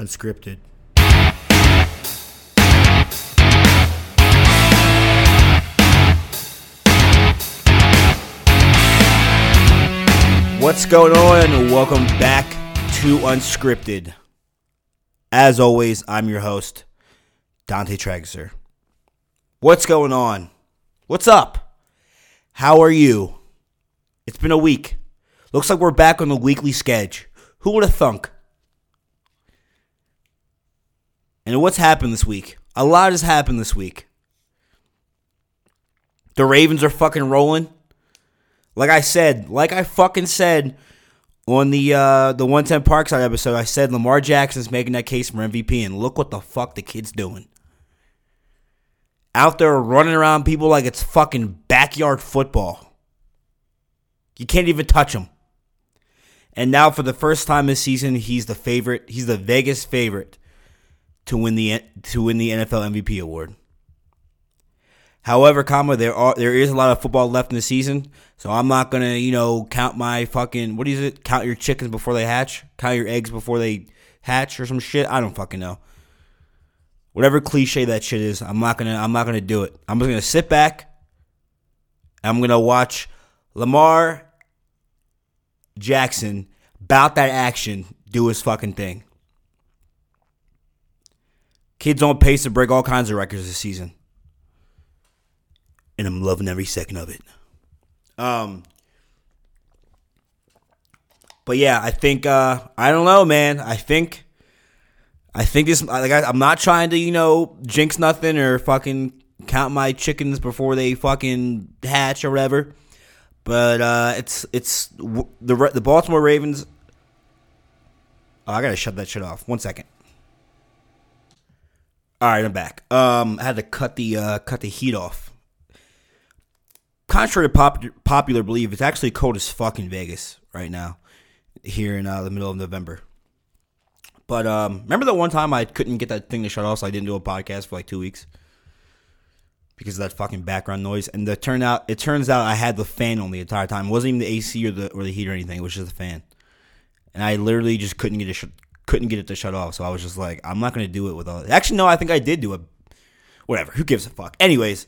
Unscripted. What's going on? Welcome back to Unscripted. As always, I'm your host, Dante Traxler. What's going on? What's up? How are you? It's been a week. Looks like we're back on the weekly schedule. Who would have thunk? And what's happened this week? A lot has happened this week. The Ravens are fucking rolling. Like I fucking said on the 110 Parkside episode, I said Lamar Jackson's making that case for MVP, and look what the fuck the kid's doing. Out there running around people like it's fucking backyard football. You can't even touch him. And now for the first time this season, he's the favorite. He's the Vegas favorite to win the NFL MVP award. However, there is a lot of football left in the season, so I'm not gonna, count my fucking count your chickens before they hatch, count your eggs before they hatch, or some shit. I don't fucking know. Whatever cliche that shit is, I'm not gonna do it. I'm just gonna sit back. I'm gonna watch Lamar Jackson bout that action, do his fucking thing. Kid's on pace to break all kinds of records this season. And I'm loving every second of it. But yeah, I think I don't know, man. I think this. I'm not trying to jinx nothing or fucking count my chickens before they fucking hatch or whatever. But it's the Baltimore Ravens. Oh, I gotta shut that shit off. 1 second. All right, I'm back. I had to cut the heat off. Contrary to popular belief, it's actually cold as fuck in Vegas right now, here in the middle of November. But remember the one time I couldn't get that thing to shut off, so I didn't do a podcast for like 2 weeks because of that fucking background noise. And it turns out I had the fan on the entire time. It wasn't even the AC or the heat or anything. It was just the fan, and I literally just couldn't get it to shut off. So I was just like, I'm not gonna do it with all. Actually, no, I think I did do it. Whatever. Who gives a fuck? Anyways,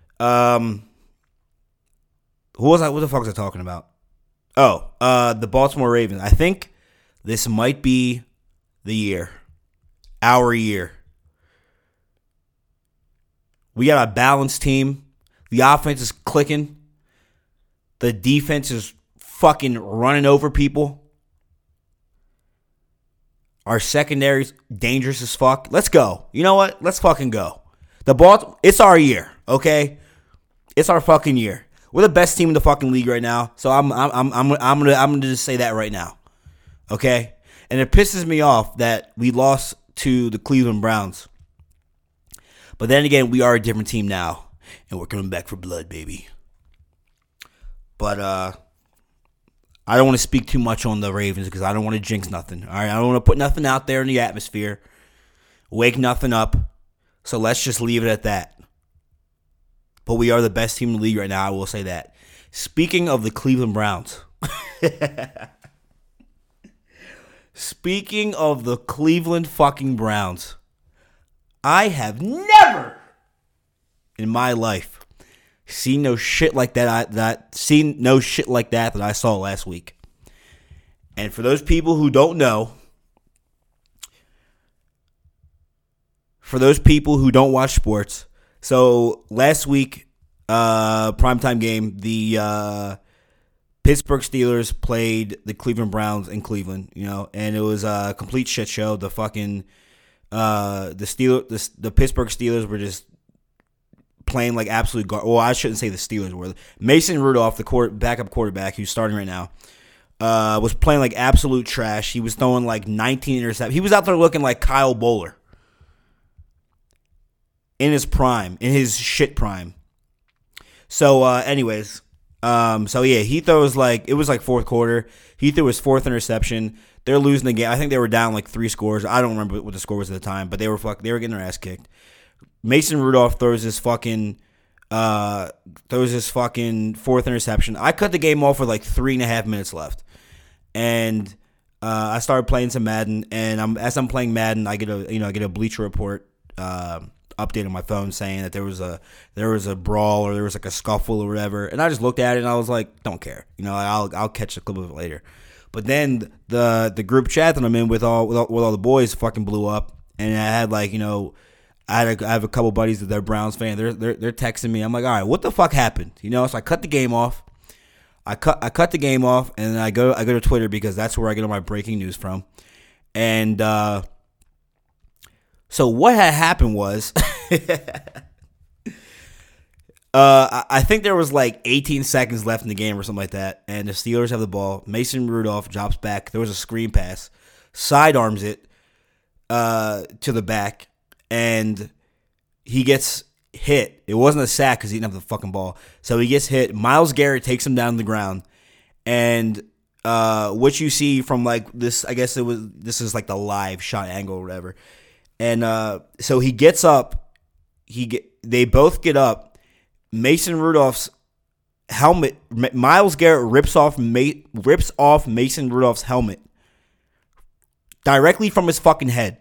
what the fuck was I talking about? Oh, the Baltimore Ravens. I think this might be the year. Our year. We got a balanced team. The offense is clicking. The defense is fucking running over people. Our secondary's dangerous as fuck. Let's go. You know what? Let's fucking go. It's our year, okay? It's our fucking year. We're the best team in the fucking league right now, so I'm gonna just say that right now, okay? And it pisses me off that we lost to the Cleveland Browns, but then again, we are a different team now, and we're coming back for blood, baby. But I don't want to speak too much on the Ravens because I don't want to jinx nothing. All right, I don't want to put nothing out there in the atmosphere, wake nothing up. So let's just leave it at that. But we are the best team in the league right now, I will say that. Speaking of the Cleveland Browns. Speaking of the Cleveland fucking Browns. I have never in my life seen no shit like that that I saw last week. And for those people who don't know, for those people who don't watch sports, so last week, primetime game, the Pittsburgh Steelers played the Cleveland Browns in Cleveland, and it was a complete shit show. The fucking the Pittsburgh Steelers were just playing like absolute well, I shouldn't say the Steelers were. Mason Rudolph, the backup quarterback who's starting right now, was playing like absolute trash. He was throwing like 19 interceptions. He was out there looking like Kyle Bowler. In his prime, in his shit prime. So, anyways, he throws it was like fourth quarter. He threw his fourth interception. They're losing the game. I think they were down like 3 scores. I don't remember what the score was at the time, but they were getting their ass kicked. Mason Rudolph throws his fucking fourth interception. I cut the game off with like 3.5 minutes left, and I started playing some Madden, and as I'm playing Madden, I get a Bleacher Report update on my phone saying that there was a brawl or there was like a scuffle or whatever, and I just looked at it and I was like, don't care, I'll catch a clip of it later. But then the group chat that I'm in with all the boys fucking blew up, and I had I have a couple buddies that they're Browns fan. They're texting me. I'm like, all right, what the fuck happened? So I cut the game off. I cut the game off, and then I go to Twitter because that's where I get all my breaking news from. And so what had happened was, I think there was like 18 seconds left in the game or something like that, and the Steelers have the ball. Mason Rudolph drops back. There was a screen pass, sidearms it to the back, and he gets hit. It wasn't a sack because he didn't have the fucking ball. So he gets hit. Myles Garrett takes him down to the ground. And what you see from like this, I guess this is like the live shot angle or whatever. And so he gets up. They both get up. Mason Rudolph's helmet. Myles Garrett rips off Mason Rudolph's helmet directly from his fucking head.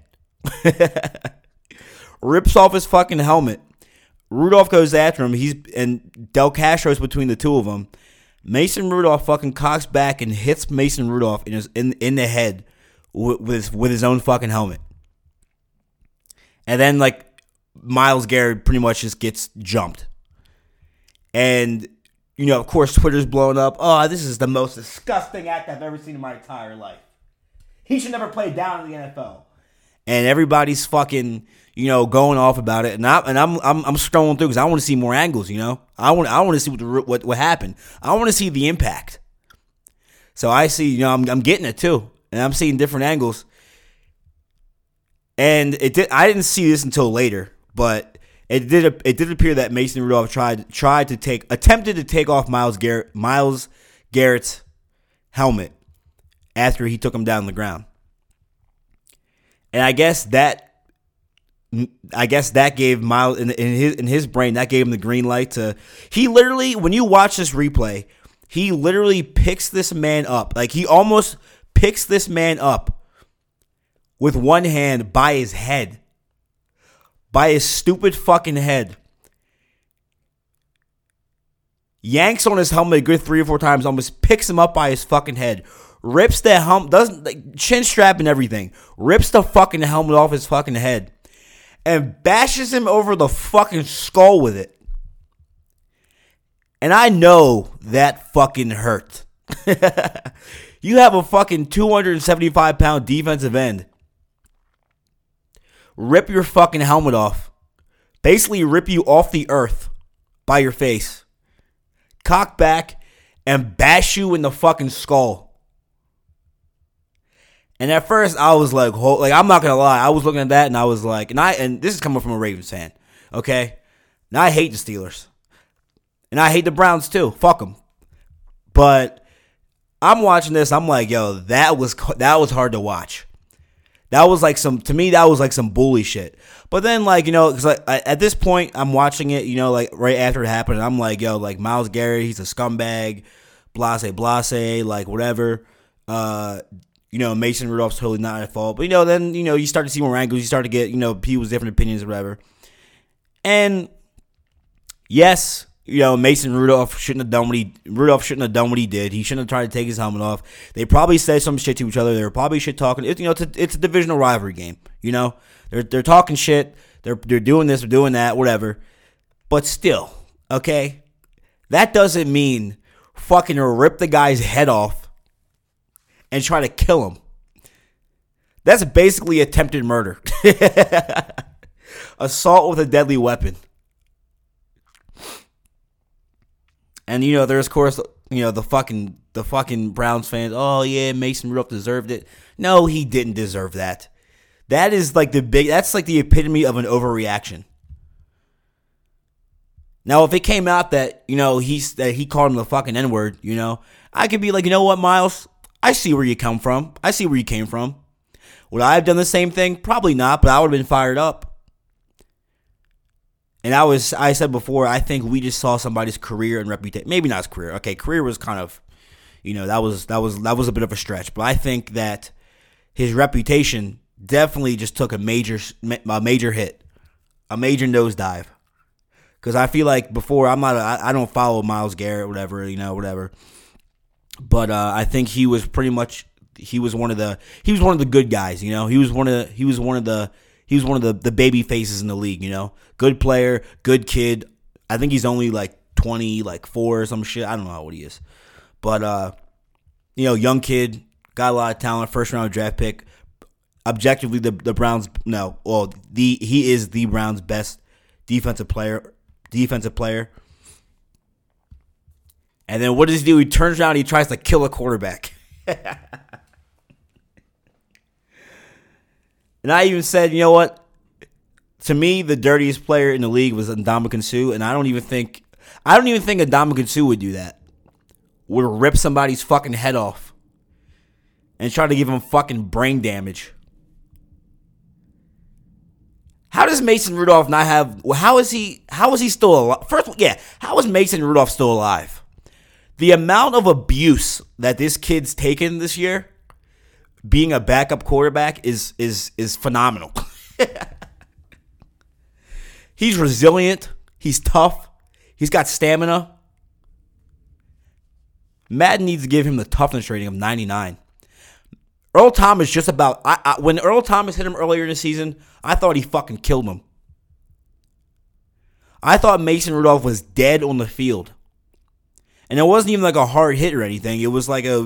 Rips off his fucking helmet. Rudolph goes after him. And Del Castro's between the two of them. Mason Rudolph fucking cocks back and hits Mason Rudolph in the head with his own fucking helmet. And then like Myles Garrett pretty much just gets jumped. And of course Twitter's blowing up. Oh, this is the most disgusting act I've ever seen in my entire life. He should never play down in the NFL. And everybody's fucking going off about it, and I'm scrolling through because I want to see more angles. I want to see what happened. I want to see the impact. So I see, I'm getting it too, and I'm seeing different angles. And I didn't see this until later, but it did appear that Mason Rudolph attempted to take off Myles Garrett's helmet after he took him down on the ground. And I guess that gave Myles in his brain, that gave him the green light to. He literally, when you watch this replay, he literally picks this man up. Like he almost picks this man up with one hand by his head, by his stupid fucking head. Yanks on his helmet a good 3 or 4 times, almost picks him up by his fucking head. Rips the helmet, chin strap and everything. Rips the fucking helmet off his fucking head. And bashes him over the fucking skull with it. And I know that fucking hurt. You have a fucking 275-pound defensive end. Rip your fucking helmet off. Basically rip you off the earth by your face. Cock back and bash you in the fucking skull. And at first, I was like, I'm not gonna lie, I was looking at that and I was like, and this is coming from a Ravens fan, okay? And I hate the Steelers, and I hate the Browns too. Fuck them. But I'm watching this, I'm like, yo, that was hard to watch. That was like that was like some bully shit. But then because at this point, I'm watching it, right after it happened, and I'm like, yo, like Myles Garrett, he's a scumbag, blase, like whatever. Mason Rudolph's totally not at fault. But, then, you start to see more angles. You start to get, people's different opinions or whatever. And, yes, Mason Rudolph shouldn't have done what he did. He shouldn't have tried to take his helmet off. They probably said some shit to each other. They were probably shit talking. It's a divisional rivalry game, They're talking shit. They're doing this, they're doing that, whatever. But still, okay? That doesn't mean fucking rip the guy's head off and try to kill him. That's basically attempted murder. Assault with a deadly weapon. And there's of course, the fucking Browns fans, oh yeah, Mason Rudolph deserved it. No, he didn't deserve that. That's like the epitome of an overreaction. Now, if it came out that, he called him the fucking N-word, I could be like, you know what, Myles? I see where you come from. I see where you came from. Would I have done the same thing? Probably not, but I would have been fired up. And I said before, I think we just saw somebody's career and reputation. Maybe not his career. Okay, career was kind of, that was a bit of a stretch. But I think that his reputation definitely just took a major hit, a major nosedive. Because I feel like before I don't follow Myles Garrett, whatever. But I think he was one of the good guys. He was one of the baby faces in the league. Good player, good kid. I think he's only like 24 or some shit. I don't know what he is, but young kid, got a lot of talent. First round draft pick. Objectively, the Browns. No, well, he is the Browns' best defensive player. And then what does he do? He turns around and he tries to kill a quarterback. And I even said, you know what? To me, the dirtiest player in the league was Ndamukong Suh, and I don't even think Ndamukong Suh would do that. Would rip somebody's fucking head off and try to give him fucking brain damage. How does Mason Rudolph not have? How is he still alive? First, yeah, how is Mason Rudolph still alive? The amount of abuse that this kid's taken this year, being a backup quarterback, is phenomenal. He's resilient. He's tough. He's got stamina. Madden needs to give him the toughness rating of 99. Earl Thomas just about... when Earl Thomas hit him earlier in the season, I thought he fucking killed him. I thought Mason Rudolph was dead on the field. And it wasn't even like a hard hit or anything. It was like I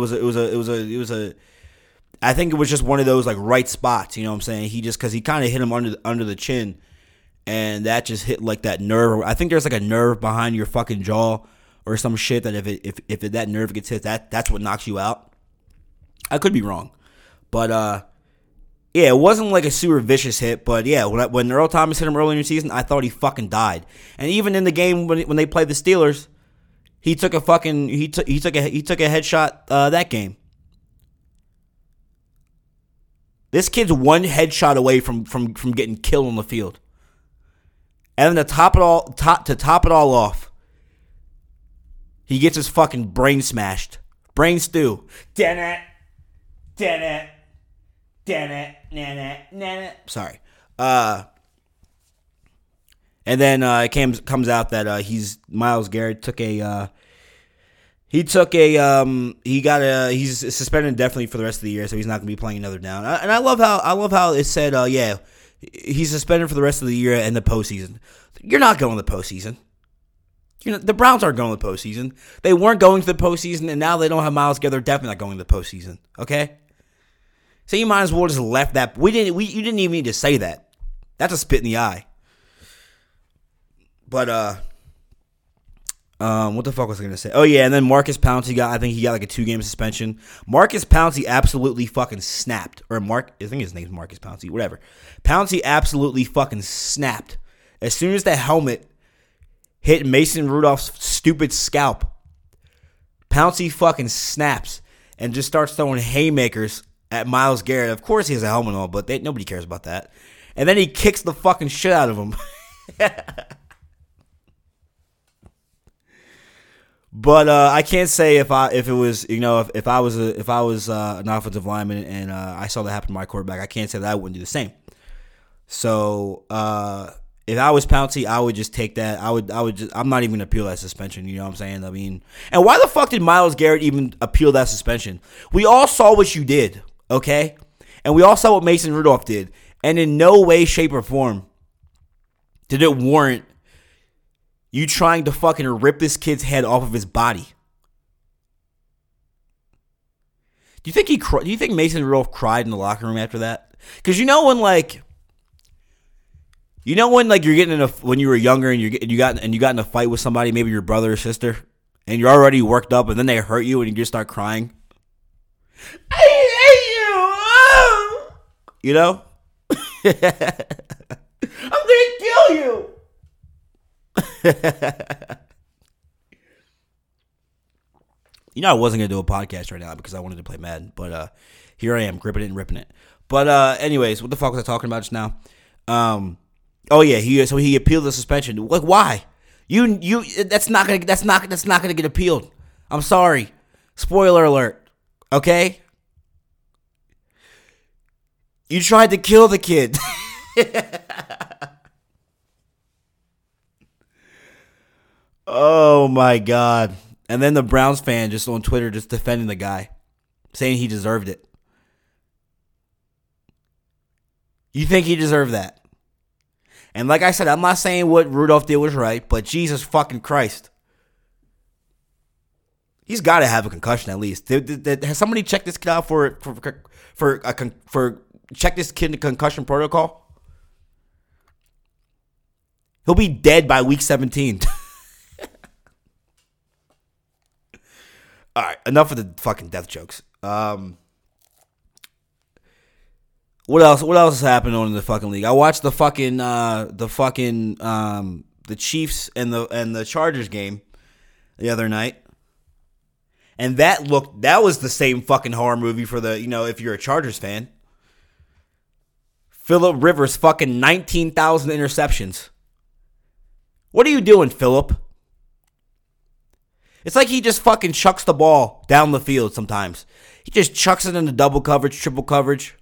think it was just one of those like right spots, you know what I'm saying? Because he kind of hit him under the chin, and that just hit like that nerve. I think there's like a nerve behind your fucking jaw or some shit that if that nerve gets hit, that's what knocks you out. I could be wrong, but yeah, it wasn't like a super vicious hit. But yeah, when Earl Thomas hit him earlier in the season, I thought he fucking died. And even in the game when they played the Steelers, he took a headshot that game. This kid's one headshot away from getting killed on the field. And then to top it all off, he gets his fucking brain smashed. Brain stew. Sorry. And then it comes out that Myles Garrett he's suspended indefinitely for the rest of the year, so he's not going to be playing another down. And I love how it said, he's suspended for the rest of the year and the postseason. You're not going to the postseason. The Browns aren't going to the postseason. They weren't going to the postseason, and now they don't have Myles Garrett. They're definitely not going to the postseason. Okay, so you might as well just left that. You didn't even need to say that. That's a spit in the eye. But what the fuck was I gonna say? Oh yeah, and then Marcus Pouncey I think he got like a 2-game suspension. Marcus Pouncey absolutely fucking snapped. I think his name's Marcus Pouncey. Whatever. Pouncey absolutely fucking snapped as soon as the helmet hit Mason Rudolph's stupid scalp. Pouncey fucking snaps and just starts throwing haymakers at Myles Garrett. Of course he has a helmet on, but nobody cares about that. And then he kicks the fucking shit out of him. But I can't say if I was an offensive lineman and I saw that happen to my quarterback, I can't say that I wouldn't do the same. So if I was Pouncey, I would just take that. I'm not even gonna appeal that suspension. You know what I'm saying? I mean, and why the fuck did Myles Garrett even appeal that suspension? We all saw what you did, okay? And we all saw what Mason Rudolph did, and in no way, shape, or form did it warrant you trying to fucking rip this kid's head off of his body. Do you think Mason Rudolph cried in the locker room after that? Because when you're getting when you were younger and you got in a fight with somebody, maybe your brother or sister, and you're already worked up, and then they hurt you and you just start crying. I hate you. I'm gonna kill you. I wasn't gonna do a podcast right now because I wanted to play Madden, but here I am, gripping it and ripping it. But anyways, what the fuck was I talking about just now? Oh yeah, he appealed the suspension. Like, why? That's not gonna get appealed. I'm sorry. Spoiler alert. Okay? You tried to kill the kid. Oh my God. And then the Browns fan just on Twitter just defending the guy, saying he deserved it. You think he deserved that? And like I said, I'm not saying what Rudolph did was right, but Jesus fucking Christ. He's got to have a concussion at least. Has somebody checked this kid out for check this kid in the concussion protocol? He'll be dead by week 17. All right, enough of the fucking death jokes. What else? What else is happening in the fucking league? I watched the Chiefs and the Chargers game the other night. And that was the same fucking horror movie for the, if you're a Chargers fan. Phillip Rivers fucking 19,000 interceptions. What are you doing, Phillip? It's like he just fucking chucks the ball down the field sometimes. He just chucks it into double coverage, triple coverage,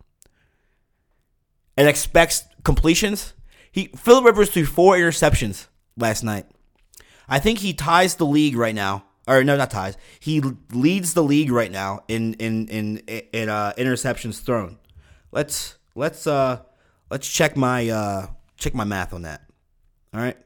and expects completions. Phillip Rivers threw 4 interceptions last night. I think he ties the league right now. Or no, not ties. He leads the league right now in interceptions thrown. Let's check my math on that. All right.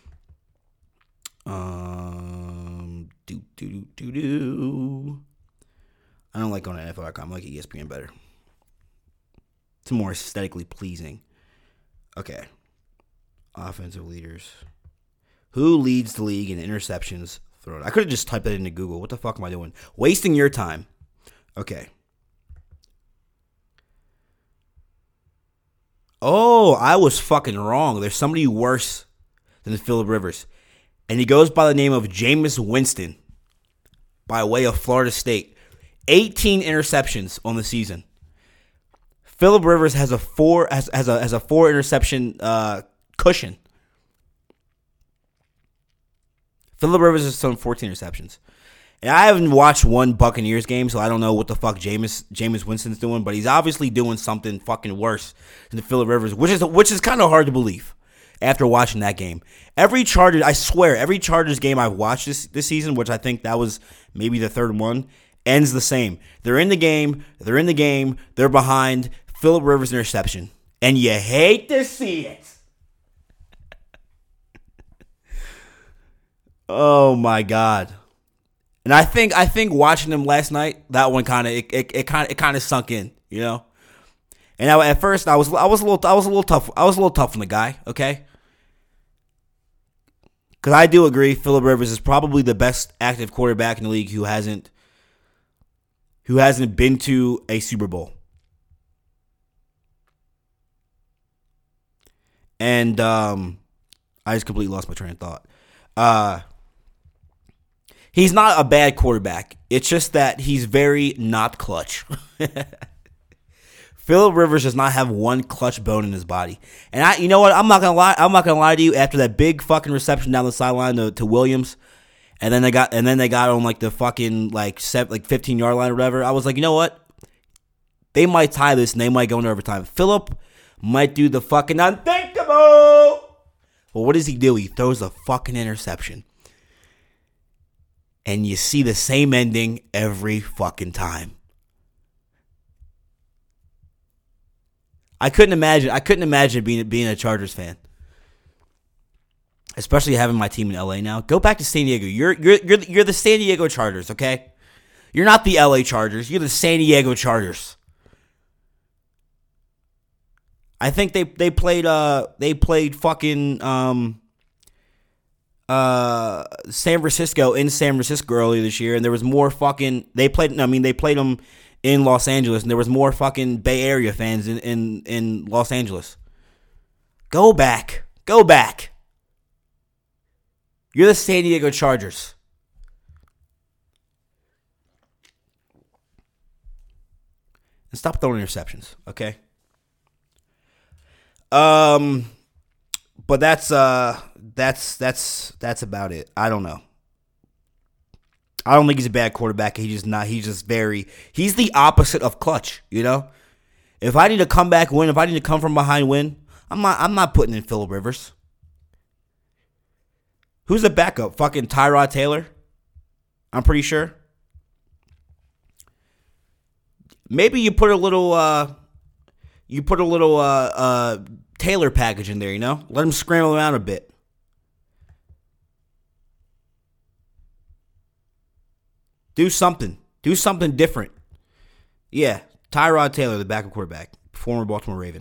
I don't like going to NFL.com. I like ESPN better. It's more aesthetically pleasing. Okay. Offensive leaders. Who leads the league in interceptions thrown? I could have just typed that into Google. What the fuck am I doing? Wasting your time. Okay. Oh, I was fucking wrong. There's somebody worse than Phillip Rivers. And he goes by the name of Jameis Winston by way of Florida State. 18 interceptions on the season. Phillip Rivers has a 4 interception cushion. Phillip Rivers has thrown 14 interceptions. And I haven't watched one Buccaneers game, so I don't know what the fuck Jameis Winston's doing, but he's obviously doing something fucking worse than Phillip Rivers, which is kind of hard to believe after watching that game. Every Chargers game I've watched this season, which I think that was maybe the third one, ends the same. They're in the game, they're behind, Phillip Rivers interception. And you hate to see it. Oh my God. And I think watching them last night, that one kind of sunk in, And at first I was a little tough. I was a little tough on the guy, okay? Because I do agree, Phillip Rivers is probably the best active quarterback in the league who hasn't been to a Super Bowl. And I just completely lost my train of thought. He's not a bad quarterback. It's just that he's very not clutch. Phillip Rivers does not have one clutch bone in his body. And you know what? I'm not gonna lie to you. After that big fucking reception down the sideline to Williams, and then they got on like the fucking 15-yard line or whatever. I was like, you know what? They might tie this and they might go into overtime. Phillip might do the fucking unthinkable. Well, what does he do? He throws a fucking interception. And you see the same ending every fucking time. I couldn't imagine being a Chargers fan. Especially having my team in LA now. Go back to San Diego. You're the San Diego Chargers, okay? You're not the LA Chargers. You're the San Diego Chargers. I think they played fucking San Francisco in San Francisco earlier this year, and there was more fucking they played them in Los Angeles, and there was more fucking Bay Area fans in Los Angeles. Go back. You're the San Diego Chargers. And stop throwing interceptions, okay? But that's about it. I don't know. I don't think he's a bad quarterback. He's the opposite of clutch, you know? If I need to come back win, if I need to come from behind win, I'm not putting in Phillip Rivers. Who's the backup? Fucking Tyrod Taylor? I'm pretty sure. Maybe you put a little Taylor package in there, you know? Let him scramble around a bit. Do something. Do something different. Yeah, Tyrod Taylor, the backup quarterback, former Baltimore Raven.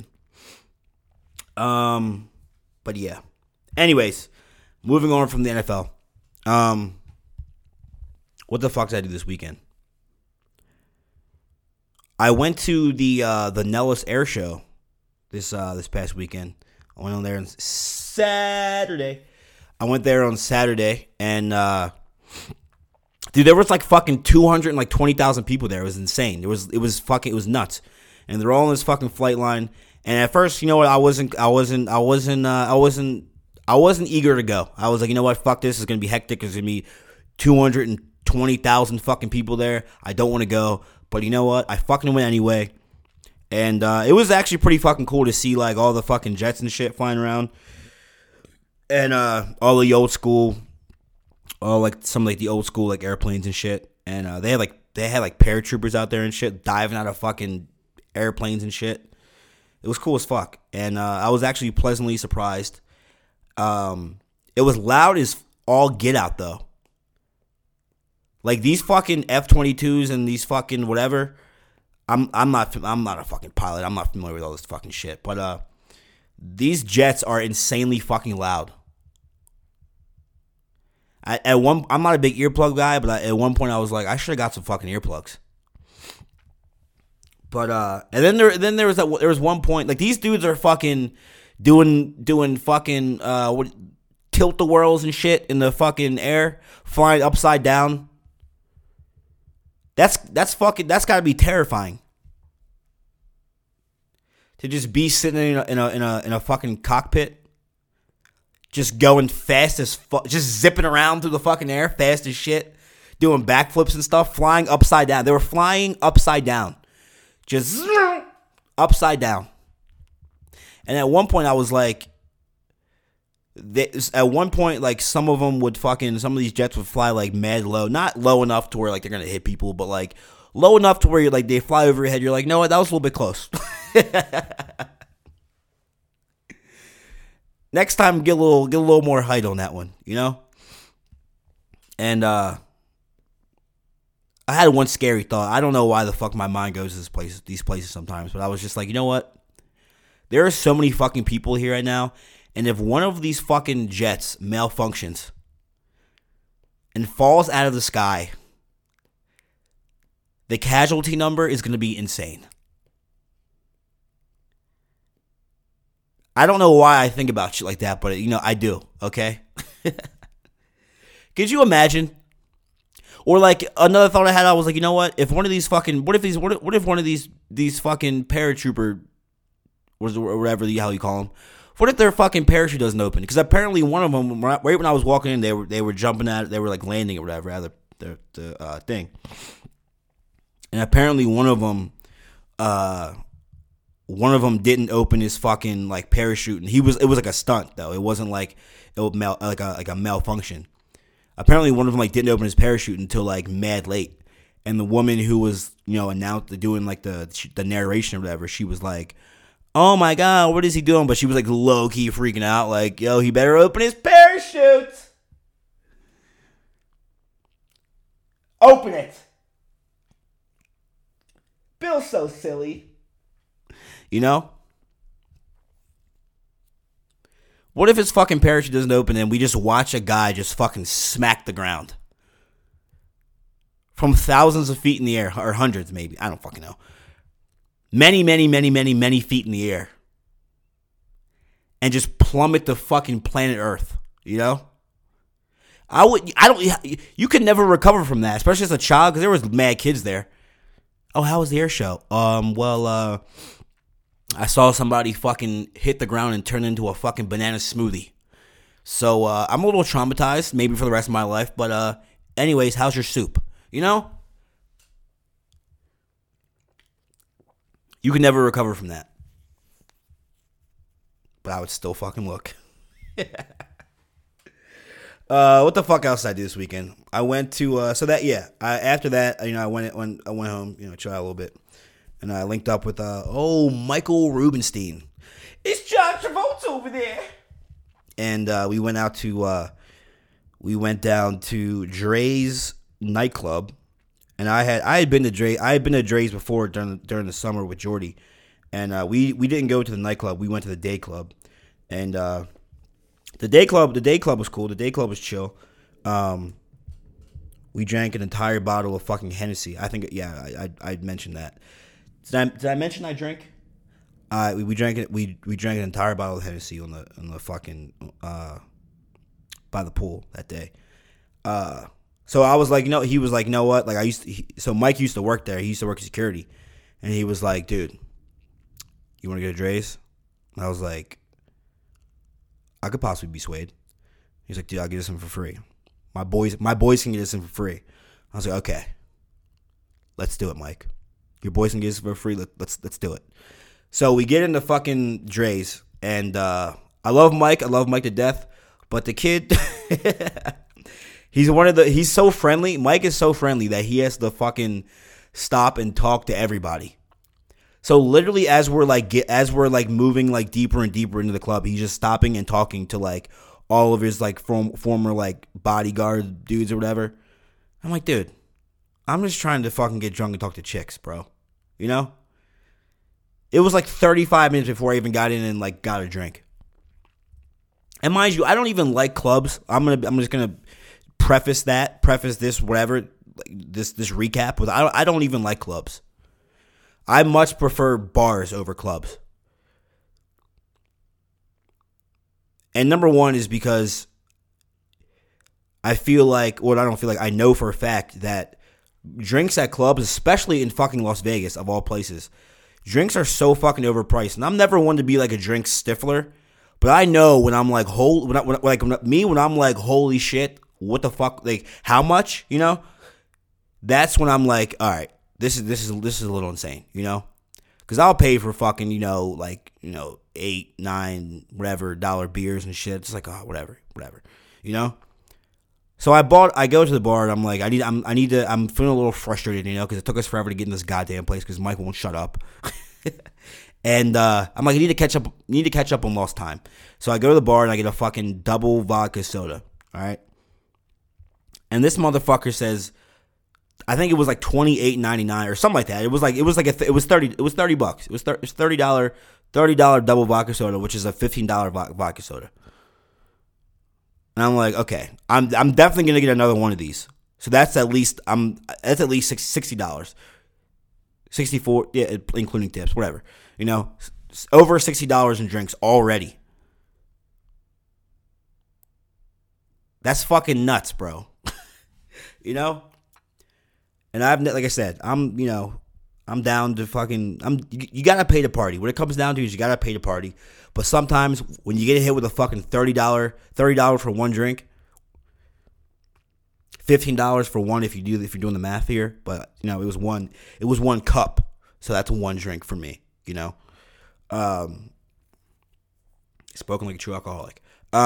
But yeah. Anyways, moving on from the NFL. What the fuck did I do this weekend? I went to the Nellis Air Show this past weekend. I went on there on Saturday. And dude, there was like fucking 220,000 people there. It was insane. It was nuts. And they're all on this fucking flight line. And at first, you know what, I wasn't eager to go. I was like, you know what, fuck this. It's gonna be hectic. There's gonna be 220,000 fucking people there. I don't want to go. But you know what? I fucking went anyway. And it was actually pretty fucking cool to see like all the fucking jets and shit flying around. And all the old school, some like the old school like airplanes and shit. And they had paratroopers out there and shit diving out of fucking airplanes and shit. It was cool as fuck. And I was actually pleasantly surprised. It was loud as all get out though. Like these fucking F-22s and these fucking whatever. I'm not a fucking pilot. I'm not familiar with all this fucking shit. But these jets are insanely fucking loud. I'm not a big earplug guy, but at one point I was like, I should have got some fucking earplugs. But and then there was one point like these dudes are fucking doing fucking tilt the whirls and shit in the fucking air, flying upside down. That's gotta be terrifying. To just be sitting in a fucking cockpit, just going fast as fuck, just zipping around through the fucking air, fast as shit, doing backflips and stuff, flying upside down. They were flying upside down, just upside down. And at one point, I was like, some of these jets would fly like mad low, not low enough to where like they're gonna hit people, but like low enough to where you're like they fly over your head. You're like, no, that was a little bit close. Next time, get a little more height on that one, you know. And I had one scary thought. I don't know why the fuck my mind goes to these places sometimes, but I was just like, you know what? There are so many fucking people here right now. And if one of these fucking jets malfunctions and falls out of the sky, the casualty number is going to be insane. I don't know why I think about shit like that, but you know, I do, okay? Could you imagine? Or like another thought I had, I was like, you know what? If one of these fucking what if one of these fucking paratrooper or whatever the hell you call them, what if their fucking parachute doesn't open? Because apparently one of them, right when I was walking in, they were jumping at it, they were like landing or whatever out of the thing. And apparently one of them didn't open his fucking like parachute, and it was like a stunt though. It wasn't like like a malfunction. Apparently one of them like didn't open his parachute until like mad late, and the woman who was doing like the narration or whatever, she was like, oh my God, what is he doing? But she was like low key freaking out, like, yo, he better open his parachute. Open it. Bill's so silly. You know? What if his fucking parachute doesn't open and we just watch a guy just fucking smack the ground? From thousands of feet in the air, or hundreds maybe, I don't fucking know. Many, many, many, many, many feet in the air. And just plummet to fucking planet Earth, you know? You could never recover from that, especially as a child, because there was mad kids there. Oh, how was the air show? I saw somebody fucking hit the ground and turn into a fucking banana smoothie. So, I'm a little traumatized, maybe for the rest of my life, but, Anyways, how's your soup? You know? You can never recover from that. But I would still fucking look. What the fuck else did I do this weekend? I went to after that, I went home, chill out a little bit, and I linked up with Michael Rubenstein. It's John Travolta over there. And we went down to Dre's nightclub, and I had been to Dre's before during the summer with Jordy, and we didn't go to the nightclub. We went to the day club, and the day club was cool. The day club was chill. We drank an entire bottle of fucking Hennessy. I think I mentioned that. Did I mention I drank? We drank it. We drank an entire bottle of Hennessy on the fucking by the pool that day. So I was like, he was like, you know what? Like so Mike used to work there. He used to work security, and he was like, dude, you want to go to Dre's? And I was like, I could possibly be swayed. He's like, dude, I'll get this in for free. My boys can get this in for free. I was like, okay, let's do it, Mike. Your boys can get this for free. Let's do it. So we get into fucking Dre's, and I love Mike. I love Mike to death, but the kid, he's so friendly. Mike is so friendly that he has to fucking stop and talk to everybody. So literally, as we're moving like deeper and deeper into the club, he's just stopping and talking to like all of his like former like bodyguard dudes or whatever. I'm like, dude, I'm just trying to fucking get drunk and talk to chicks, bro. You know? It was like 35 minutes before I even got in and like got a drink. And mind you, I don't even like clubs. I'm just gonna preface this whatever, like this recap with I don't even like clubs. I much prefer bars over clubs. And number one is because I know for a fact that drinks at clubs, especially in fucking Las Vegas, of all places, drinks are so fucking overpriced. And I'm never one to be like a drink stiffler, but I know when I'm like, when I'm like, holy shit, what the fuck, like, how much, that's when I'm like, all right. This is a little insane, because I'll pay for fucking, $8, $9, whatever dollar beers and shit. It's like, oh, whatever, So I go to the bar and I'm like, I'm feeling a little frustrated, because it took us forever to get in this goddamn place because Mike won't shut up. And I'm like, I need to catch up on lost time. So I go to the bar and I get a fucking double vodka soda, all right? And this motherfucker says, I think it was like $28.99 or something like that. It was $30. It was $30 double vodka soda, which is a $15 vodka soda. And I'm like, okay, I'm definitely gonna get another one of these. So that's at least $60, $64, yeah, including tips, whatever. Over $60 in drinks already. That's fucking nuts, bro. And like I said, I'm down to fucking, you gotta pay to party. What it comes down to is you gotta pay to party. But sometimes when you get hit with a fucking $30 for one drink, $15 for one if you're doing the math here. But it was one cup, so that's one drink for me. Spoken like a true alcoholic.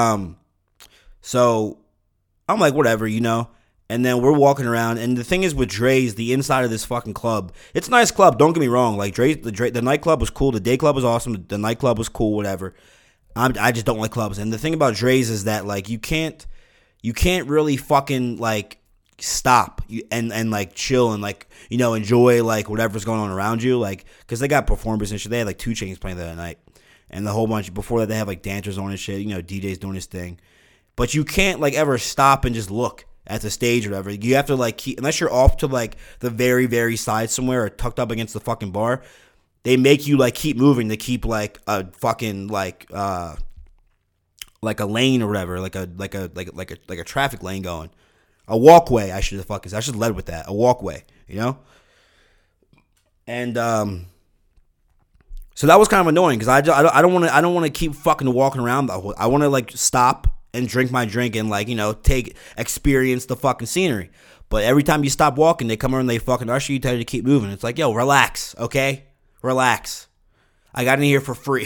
So I'm like, whatever, And then we're walking around, and the thing is with Dre's, the inside of this fucking club, it's a nice club, don't get me wrong. Like, the nightclub was cool, the day club was awesome, the nightclub was cool, whatever. I just don't like clubs. And the thing about Dre's is that, like, you can't really fucking, like, stop and like, chill and, like, enjoy, like, whatever's going on around you. Like, because they got performers and shit. They had, like, 2 Chainz playing that night. And the whole bunch, before that, they have, like, dancers on and shit. DJ's doing his thing. But you can't, like, ever stop and just look at the stage or whatever. You have to, like, keep, unless you're off to, like, the very, very side somewhere or tucked up against the fucking bar, they make you, like, keep moving to keep, like, a fucking, like a lane or whatever, like a traffic lane going. A walkway, I should have led with that. A walkway, And, so that was kind of annoying because I don't want to keep fucking walking around the whole. I want to, like, stop and drink my drink and like, experience the fucking scenery. But every time you stop walking, they come around and they fucking usher you, tell you to keep moving. It's like, yo, relax, okay? Relax. I got in here for free.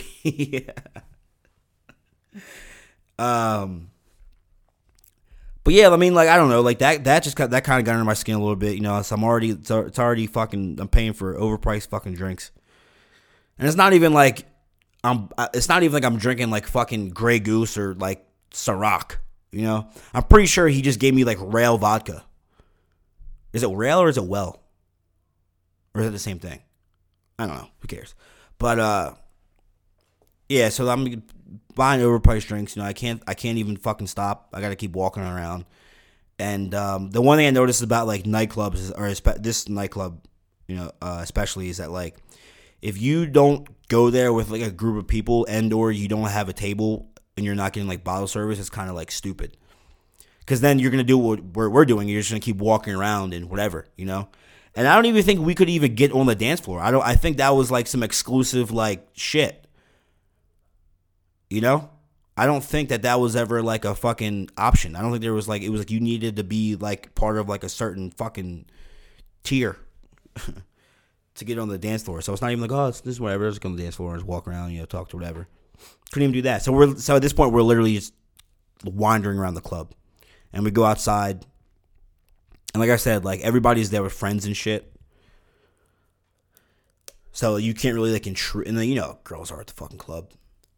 But yeah, I mean, like, I don't know, like that kind of got under my skin a little bit, so it's already fucking, I'm paying for overpriced fucking drinks. And it's not even like I'm drinking like fucking Grey Goose or like Ciroc, I'm pretty sure he just gave me like Rail vodka. Is it Rail or is it Well? Or is it the same thing? I don't know. Who cares? But yeah. So I'm buying overpriced drinks. I can't even fucking stop. I got to keep walking around. And the one thing I noticed about like nightclubs this nightclub, especially is that like if you don't go there with like a group of people and or you don't have a table and you're not getting like bottle service, it's kind of like stupid. Because then you're going to do what we're doing. You're just going to keep walking around and whatever, And I don't even think we could even get on the dance floor. I think that was like some exclusive like shit. I don't think that was ever like a fucking option. I don't think there was like, it was like you needed to be like part of like a certain fucking tier to get on the dance floor. So it's not even like, oh, this is whatever. Just go on the dance floor and just walk around, talk to whatever. Couldn't even do that. So at this point, we're literally just wandering around the club. And we go outside. And like I said, like everybody's there with friends and shit. So you can't really like intrude. And then, girls are at the fucking club.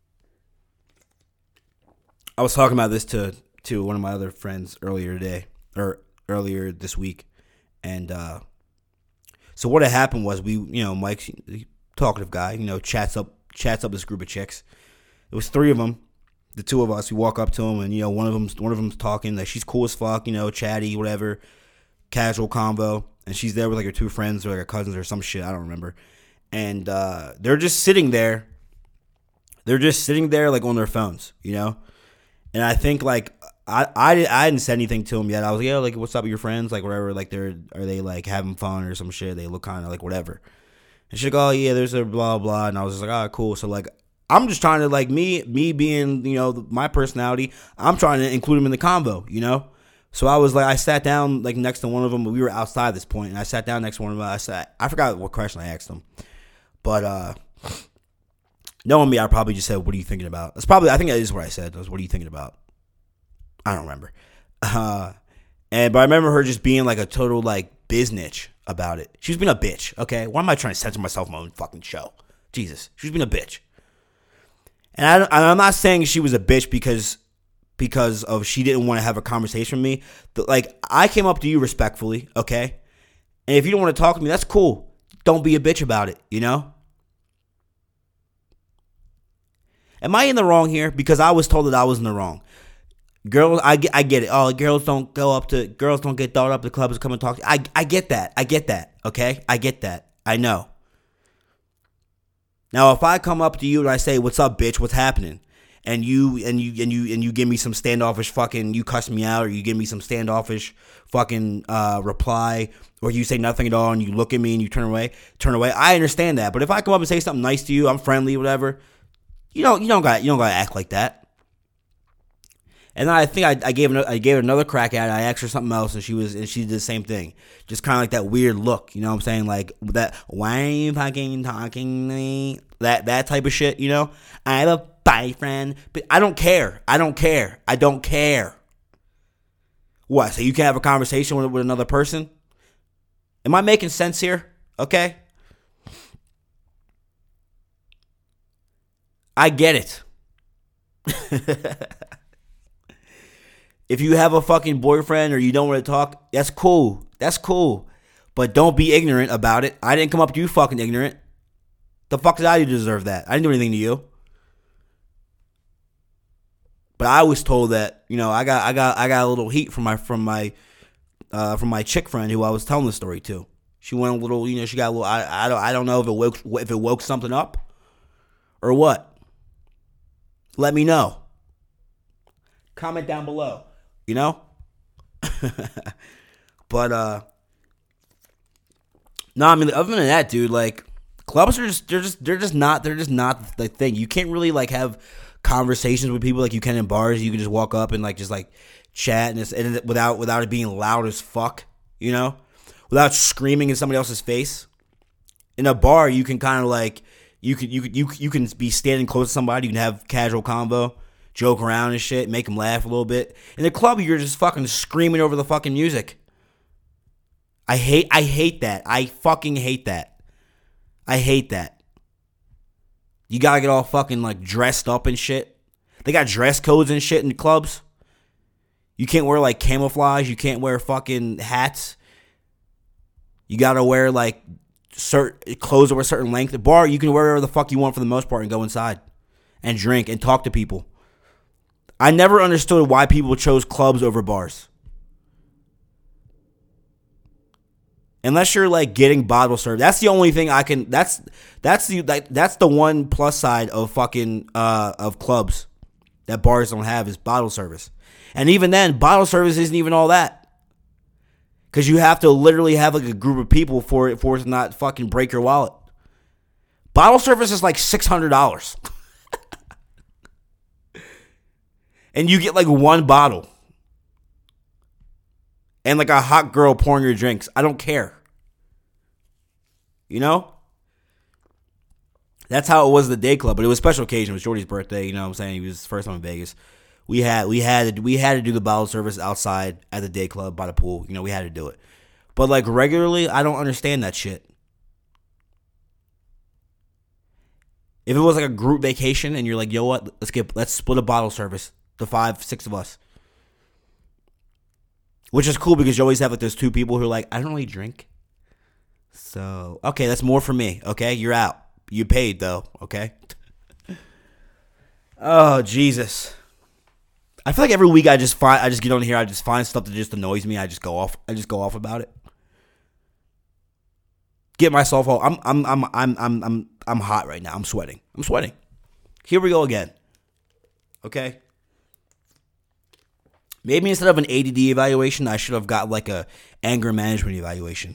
I was talking about this to one of my other friends earlier this week. And so what had happened was Mike's a talkative guy, chats up this group of chicks. It was three of them. The two of us, we walk up to them, and one of them's talking like she's cool as fuck, chatty, whatever, casual convo, and she's there with like her two friends or like her cousins or some shit, I don't remember, and they're just sitting there. They're just sitting there like on their phones, and I think like I hadn't said anything to them yet. I was like, yeah, like what's up with your friends, like whatever, like are they like having fun or some shit? They look kind of like whatever, and she's like, oh yeah, there's a blah blah, and I was just like, oh cool, so like. I'm just trying to, like, me being, my personality, I'm trying to include him in the convo, So I was like, I sat down, like, next to one of them, but we were outside at this point, and I sat down next to one of them. I forgot what question I asked him. But, knowing me, I probably just said, what are you thinking about? I think that is what I said. What are you thinking about? I don't remember. But I remember her just being, like, a total, like, biznitch about it. She was being a bitch, okay? Why am I trying to censor myself in my own fucking show? Jesus. She was being a bitch. And I'm not saying she was a bitch because of she didn't want to have a conversation with me. Like, I came up to you respectfully, okay? And if you don't want to talk to me, that's cool. Don't be a bitch about it, Am I in the wrong here? Because I was told that I was in the wrong. Girls, I get it. Oh, girls don't get thought up to clubs to come and talk to you. I get that. Okay? I get that. I know. Now, if I come up to you and I say, "What's up, bitch? What's happening?" and you give me some standoffish fucking, you cuss me out, or you give me some standoffish fucking reply, or you say nothing at all and you look at me and you turn away, I understand that. But if I come up and say something nice to you, I'm friendly, whatever, you don't gotta act like that. And then I think I gave it another crack at it. I asked her something else, and she did the same thing. Just kind of like that weird look, you know what I'm saying? Like that, why are you fucking talking to me? That type of shit, I have a boyfriend, but I don't care. What? So you can have a conversation with another person? Am I making sense here? Okay. I get it. If you have a fucking boyfriend or you don't want to talk, that's cool. But don't be ignorant about it. I didn't come up to you fucking ignorant. The fuck did I deserve that? I didn't do anything to you. But I was told that, I got a little heat from my chick friend who I was telling the story to. She went a little, she got a little. I don't know if it woke something up or what. Let me know. Comment down below. But no, I mean, other than that, dude, like clubs are they're just not the thing. You can't really like have conversations with people like you can in bars. You can just walk up and like just like chat and without it being loud as fuck, you know, without screaming in somebody else's face. In a bar, you can kind of like you can be standing close to somebody. You can have casual convo, joke around and shit, make them laugh a little bit. In the club, you're just fucking screaming over the fucking music. I hate that. I fucking hate that. I hate that. You gotta get all fucking like dressed up and shit. They got dress codes and shit in the clubs. You can't wear like camouflage. You can't wear fucking hats. You gotta wear like certain clothes of a certain length. The bar, you can wear whatever the fuck you want for the most part and go inside and drink and talk to people. I never understood why people chose clubs over bars. Unless you're like getting bottle service, that's the only thing I can. That's the one plus side of fucking of clubs that bars don't have is bottle service, and even then, bottle service isn't even all that because you have to literally have like a group of people for it to not fucking break your wallet. Bottle service is like $600, and you get like one bottle. And like a hot girl pouring your drinks. I don't care. You know? That's how it was at the day club. But it was a special occasion. It was Jordy's birthday. You know what I'm saying? He was his first time in Vegas. We had to do the bottle service outside at the day club by the pool. You know, we had to do it. But like regularly, I don't understand that shit. If it was like a group vacation and you're like, yo what, let's split a bottle service. The 5-6 of us. Which is cool because you always have like those two people who are like, I don't really drink. So, okay, that's more for me. Okay, you're out. You paid though. Okay. Oh, Jesus. I feel like every week I just get on here. I just find stuff that just annoys me. I just go off about it. Get myself all. I'm hot right now. I'm sweating. Here we go again. Okay. Maybe instead of an ADD evaluation, I should have got like a anger management evaluation.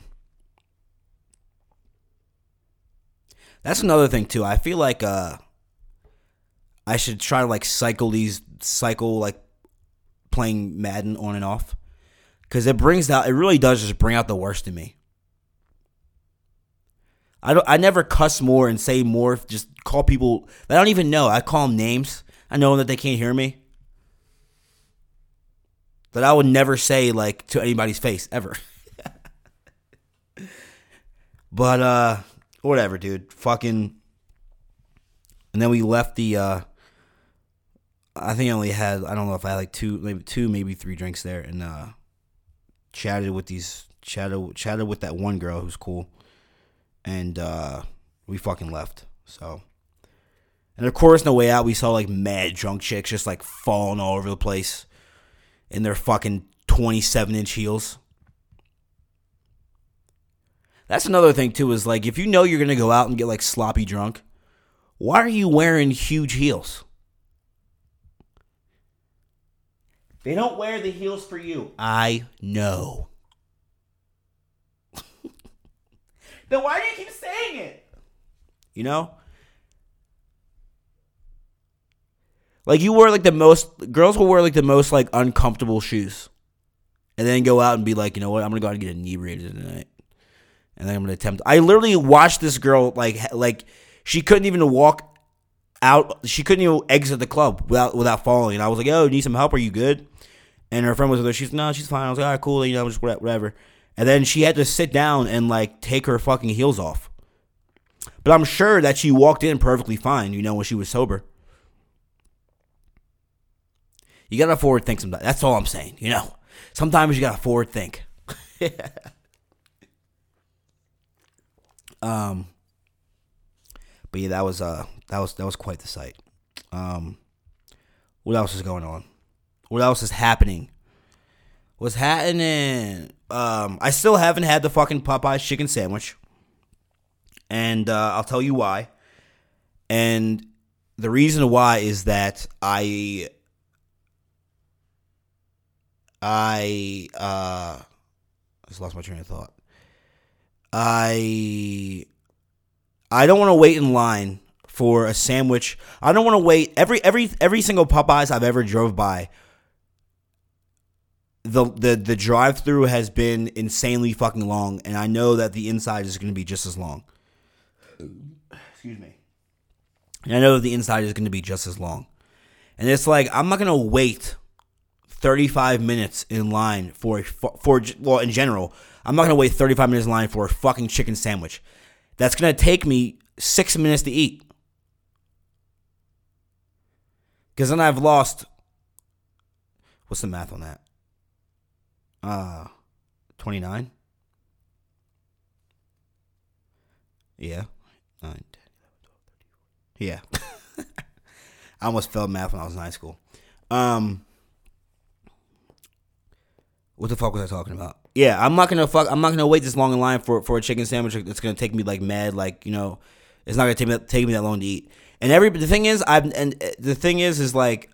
That's another thing too. I feel like I should try to like cycle like playing Madden on and off, because it really does just bring out the worst in me. I never cuss more and say more. Just call people that I don't even know. I call them names. I know that they can't hear me. That I would never say like to anybody's face ever. But whatever, dude. Fucking. And then we left the. I think I only had. I don't know if I had like two, maybe three drinks there, and chatted with that one girl who's cool, and we fucking left. So. And of course, on the way out, we saw like mad drunk chicks just like falling all over the place. In their fucking 27-inch heels. That's another thing, too, is like, if you know you're going to go out and get, like, sloppy drunk, why are you wearing huge heels? They don't wear the heels for you. I know. Then why do you keep saying it? You know? Like, you wear, like, girls will wear, like, the most, like, uncomfortable shoes. And then go out and be like, you know what, I'm going to go out and get inebriated tonight. And then I'm going to attempt. I literally watched this girl, like, she couldn't even walk out. She couldn't even exit the club without falling. And I was like, yo, need some help? Are you good? And her friend was with her. She's, no, she's fine. I was like, all right, cool. You know, just whatever. And then she had to sit down and, like, take her fucking heels off. But I'm sure that she walked in perfectly fine, you know, when she was sober. You gotta forward think sometimes. That's all I'm saying. You know, sometimes you gotta forward think. But yeah, that was quite the sight. What else is going on? What else is happening? What's happening? I still haven't had the fucking Popeyes chicken sandwich, and I'll tell you why. And the reason why is that I just lost my train of thought. I don't want to wait in line for a sandwich. I don't want to wait every single Popeyes I've ever drove by. The drive-through has been insanely fucking long, and I know that the inside is going to be just as long. Excuse me. And I know that the inside is going to be just as long. And it's like, I'm not going to wait 35 minutes in line for in general, I'm not going to wait 35 minutes in line for a fucking chicken sandwich. That's going to take me 6 minutes to eat. Because then I've lost, what's the math on that? 29? Yeah. 9, 10, 11, 12, 13, 14. Yeah. I almost failed math when I was in high school. What the fuck was I talking about? Yeah, I'm not gonna wait this long in line for a chicken sandwich. It's gonna take me like mad, like, you know, it's not gonna take me that long to eat. And the thing is like,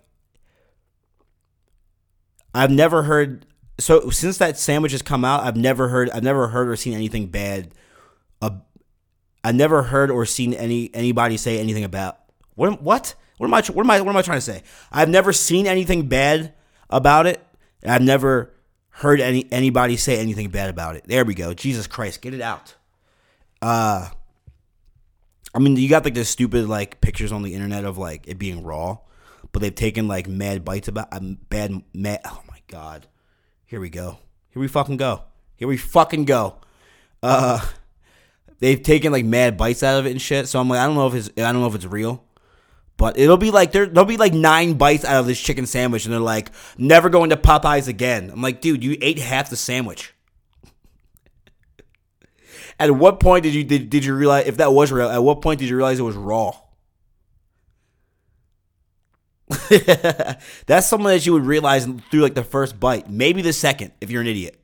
I've never heard. So since that sandwich has come out, I've never heard or seen anything bad. I've never heard or seen anybody say anything about what am I trying to say? I've never seen anything bad about it. I've never heard anybody say anything bad about it. There we go. Jesus Christ, get it out. I mean, you got like the stupid like pictures on the internet of like it being raw, but they've taken like mad bites about oh my God. Here we go. Here we fucking go. They've taken like mad bites out of it and shit. So I'm like, I don't know if it's real. But it'll be like there'll be like 9 bites out of this chicken sandwich, and they're like, never going to Popeyes again. I'm like, dude, you ate half the sandwich. At what point did you realize, if that was real? At what point did you realize it was raw? That's something that you would realize through like the first bite, maybe the second, if you're an idiot.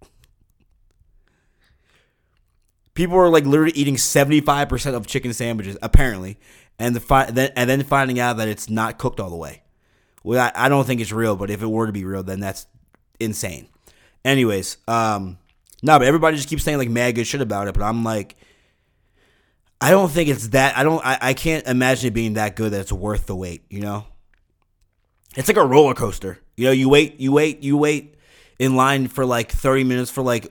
People are like literally eating 75% of chicken sandwiches, apparently. And then finding out that it's not cooked all the way. Well, I don't think it's real, but if it were to be real, then that's insane. Anyways, no, but everybody just keeps saying like mad good shit about it, but I'm like, I don't think it's that. I can't imagine it being that good that it's worth the wait. You know, it's like a roller coaster. You know, you wait in line for like 30 minutes for like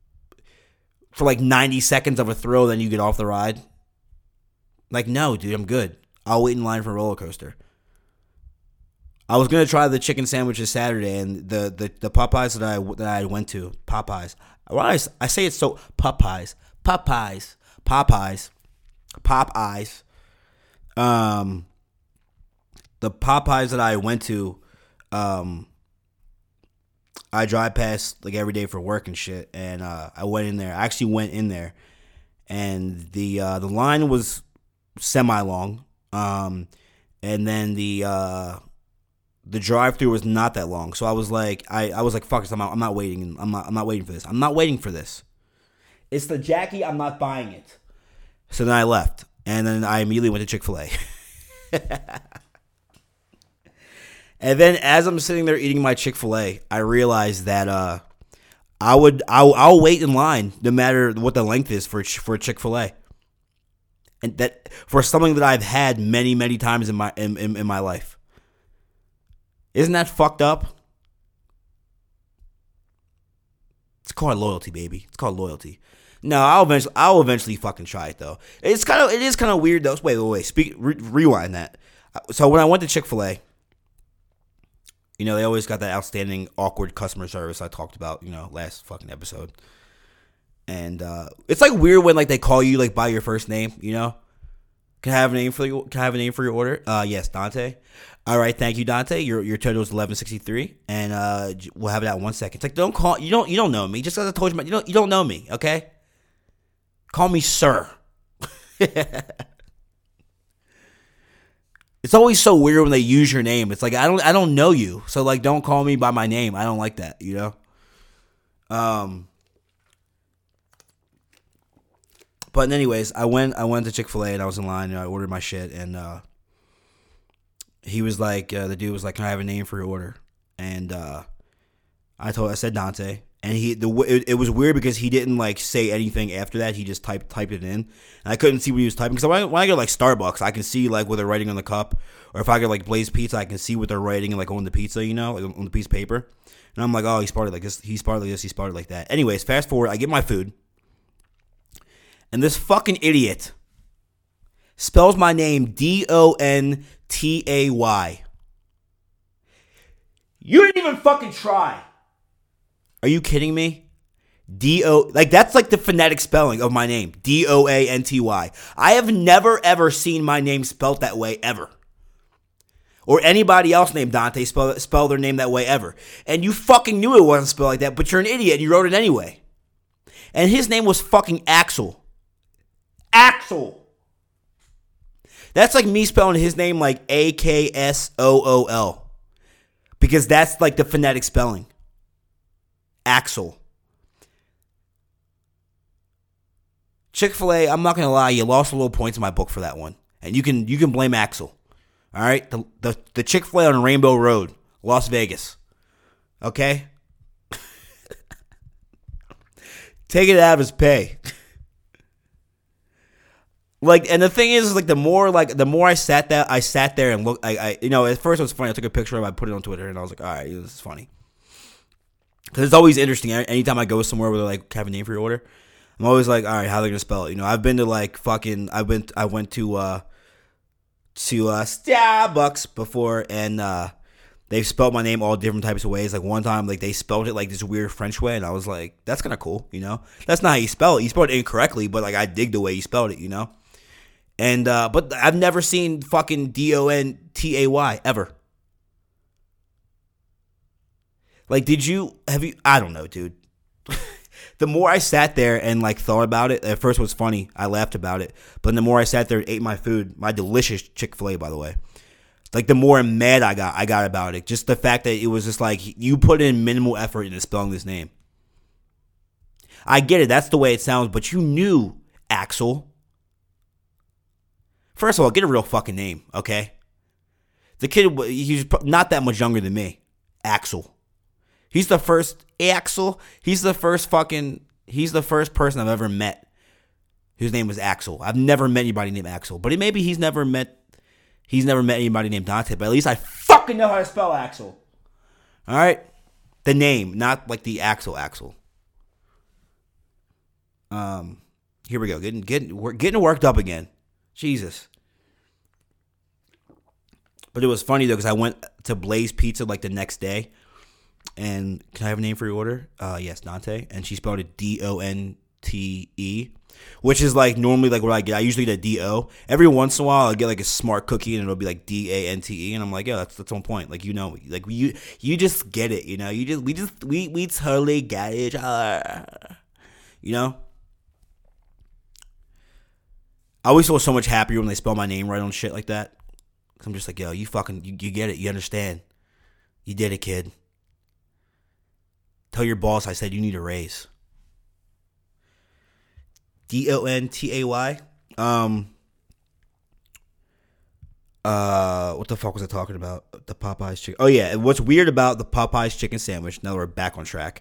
90 seconds of a thrill, then you get off the ride. Like, no, dude, I'm good. I'll wait in line for a roller coaster. I was gonna try the chicken sandwiches Saturday, and the Popeyes that I went to, Popeyes. Why I say it's so Popeyes. The Popeyes that I went to, I drive past like every day for work and shit, and I went in there. I actually went in there, and the line was semi long, and then the drive-through was not that long. So I was like, fuck this, I'm not waiting. I'm not waiting for this. I'm not waiting for this. It's the Jackie. I'm not buying it. So then I left, and then I immediately went to Chick-fil-A. And then as I'm sitting there eating my Chick-fil-A, I realized that I'll wait in line no matter what the length is for Chick-fil-A. And that for something that I've had many, many times in my life. Isn't that fucked up? It's called loyalty, baby. It's called loyalty. No, I'll eventually fucking try it though. It is kind of weird though. Wait. Rewind that. So when I went to Chick-fil-A, you know, they always got that outstanding awkward customer service I talked about, you know, last fucking episode. And it's like weird when like they call you like by your first name, you know. Can I have a name for your order? Yes, Dante. All right, thank you, Dante. Your total is $11.63, and we'll have it out in 1 second. It's like, don't call. You don't know me. Just as I told you, you don't know me. Okay. Call me sir. It's always so weird when they use your name. It's like I don't know you, so like don't call me by my name. I don't like that, you know. But anyways, I went to Chick-fil-A and I was in line and I ordered my shit, and he was like, the dude was like, "Can I have a name for your order?" And I said Dante, And it was weird because he didn't like say anything after that. He just typed it in, and I couldn't see what he was typing. Because when I go like Starbucks, I can see like what they're writing on the cup, or if I get like Blaze Pizza, I can see what they're writing like on the pizza, like on the piece of paper. And I'm like, oh, he spelled it like this. He spelled it like this. He spelled it like that. Anyways, fast forward, I get my food, and this fucking idiot spells my name Dontay. You didn't even fucking try. Are you kidding me? Like that's like the phonetic spelling of my name. Doanty. I have never ever seen my name spelled that way ever. Or anybody else named Dante spell their name that way ever. And you fucking knew it wasn't spelled like that, but you're an idiot and you wrote it anyway. And his name was fucking Axel. Axel. That's like me spelling his name like Aksool. Because that's like the phonetic spelling. Axel. Chick-fil-A, I'm not going to lie, you lost a little points in my book for that one. And you can blame Axel. All right? The Chick-fil-A on Rainbow Road, Las Vegas. Okay? Take it out of his pay. Like, and the thing is, like, the more I sat there and looked, at first it was funny. I took a picture of it, I put it on Twitter, and I was like, all right, this is funny. Because it's always interesting. Anytime I go somewhere where they like have a name for your order, I'm always like, all right, how are they gonna spell it? I've been to like fucking, I went to Starbucks before, and they've spelled my name all different types of ways. Like one time, like they spelled it like this weird French way, and I was like, that's kind of cool, That's not how you spell it. You spelled it incorrectly, but like I dig the way you spelled it, And but I've never seen fucking Dontay ever. Like, I don't know, dude. The more I sat there and, like, thought about it, at first it was funny. I laughed about it. But the more I sat there and ate my food, my delicious Chick-fil-A, by the way, like, the more mad I got about it. Just the fact that it was just like, you put in minimal effort into spelling this name. I get it. That's the way it sounds. But you knew, Axel. First of all, get a real fucking name, okay? The kid, he's not that much younger than me. Axel. He's the first person I've ever met whose name was Axel. I've never met anybody named Axel. But maybe he's never met anybody named Dante. But at least I fucking know how to spell Axel. All right? The name, not like the Axel. Here we go. We're getting worked up again. Jesus. But it was funny, though, because I went to Blaze Pizza like the next day. And can I have a name for your order? Yes, Dante. And she spelled it Donte, which is like normally like what I get. I usually get a D-O. Every once in a while, I'll get like a smart cookie and it'll be like Dante. And I'm like, yeah, that's on point. Like, like you just get it, we totally get it. I always feel so much happier when they spell my name right on shit like that. I'm just like, yo, you get it. You understand. You did it, kid. Tell your boss I said you need a raise. Dontay. What the fuck was I talking about? The Popeyes chicken. Oh yeah, what's weird about the Popeyes chicken sandwich? Now we're back on track.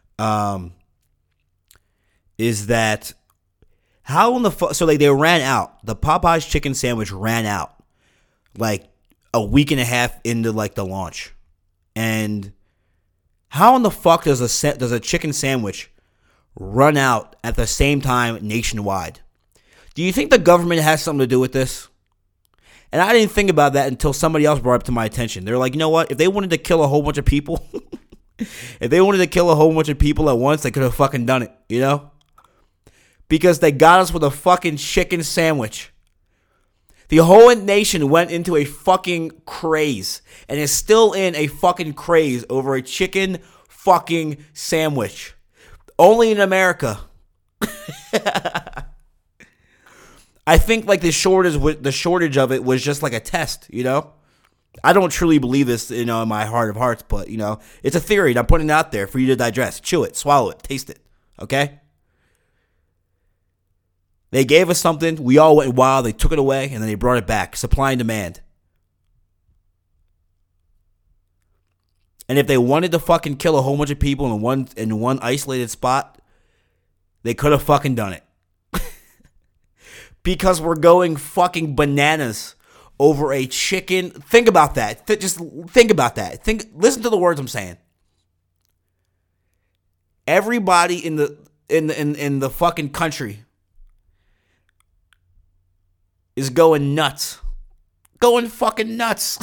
Is that how in the fuck? So like they ran out. The Popeyes chicken sandwich ran out like a week and a half into like the launch, and how in the fuck does a chicken sandwich run out at the same time nationwide? Do you think the government has something to do with this? And I didn't think about that until somebody else brought it up to my attention. They're like, you know what? If they wanted to kill a whole bunch of people, at once, they could have fucking done it, Because they got us with a fucking chicken sandwich. The whole nation went into a fucking craze and is still in a fucking craze over a chicken fucking sandwich. Only in America. I think like the shortage of it was just like a test, I don't truly believe this, in my heart of hearts, but it's a theory and I'm putting it out there for you to digest, chew it, swallow it, taste it, okay? They gave us something, we all went wild, they took it away, and then they brought it back. Supply and demand. And if they wanted to fucking kill a whole bunch of people in one isolated spot, they could have fucking done it. Because we're going fucking bananas over a chicken. Think about that. Just think about that. Listen to the words I'm saying. Everybody in the fucking country is going nuts. Going fucking nuts.